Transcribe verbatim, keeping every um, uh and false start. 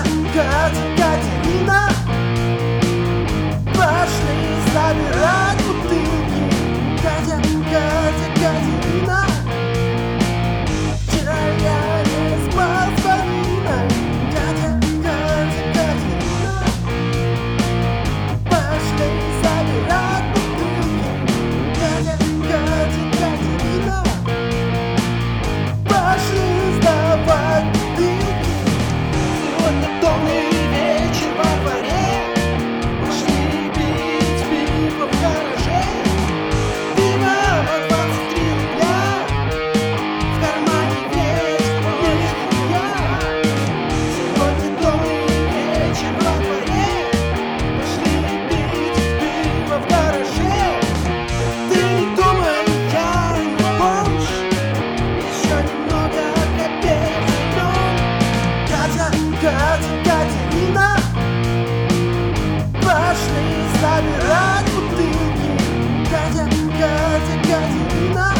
Катя, Катя, Катерина, пошли забирать бутылки. Катя, Катя, Катерина, вчера я не спал с Полиной. Катя, Катя, Катерина, пошли забирать бутылки. Катя, Катя, Катерина, пошли сдавать бутылки. Сегодня домный вечер во дворе, пошли пить пиво в гараже. Пиво по двадцать три рубля, в кармане есть нихуя. Сегодня домный вечер во дворе, пошли пить пиво в гараже. Ты не думай, я не бомж, еще немного капец займем. Катя, Катя, Катерина, пошли забирать бутылки. Катя, Катя, Катерина,